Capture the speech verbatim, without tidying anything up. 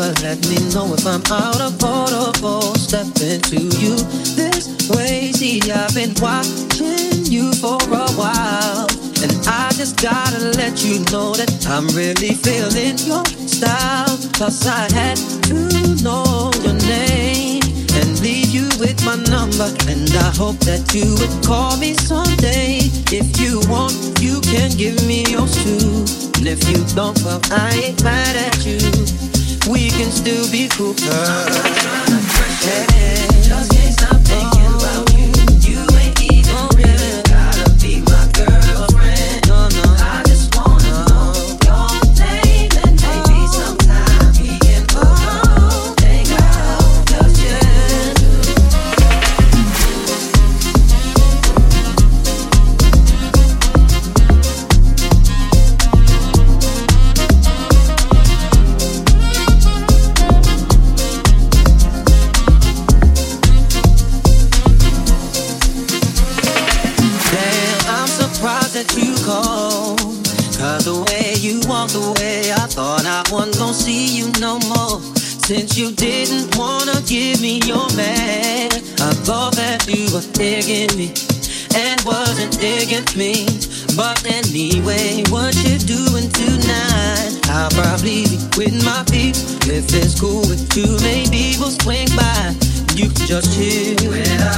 number, let me know if I'm out of order or step into you this way. See, I've been watching you for a while, and I just gotta let you know that I'm really feeling your style. Cause I had to know your name and leave you with my number, and I hope that you would call me someday. If you want, you can give me yours too. And if you don't, well, I ain't mad at you. We can still be cool, girl. Hey, just can't stop thinking about you. You ain't even really gotta be my girlfriend. No, no. I just wanna know your name, and maybe sometime we can go home, hang out, just yet. That you called, cause the way you walked away, I thought I wasn't gonna see you no more. Since you didn't wanna give me your man, I thought that you were digging me and wasn't digging me. But anyway, what you doing tonight? I'll probably be with my peeps. If it's cool with you, maybe we'll swing by. You can just chill. Well,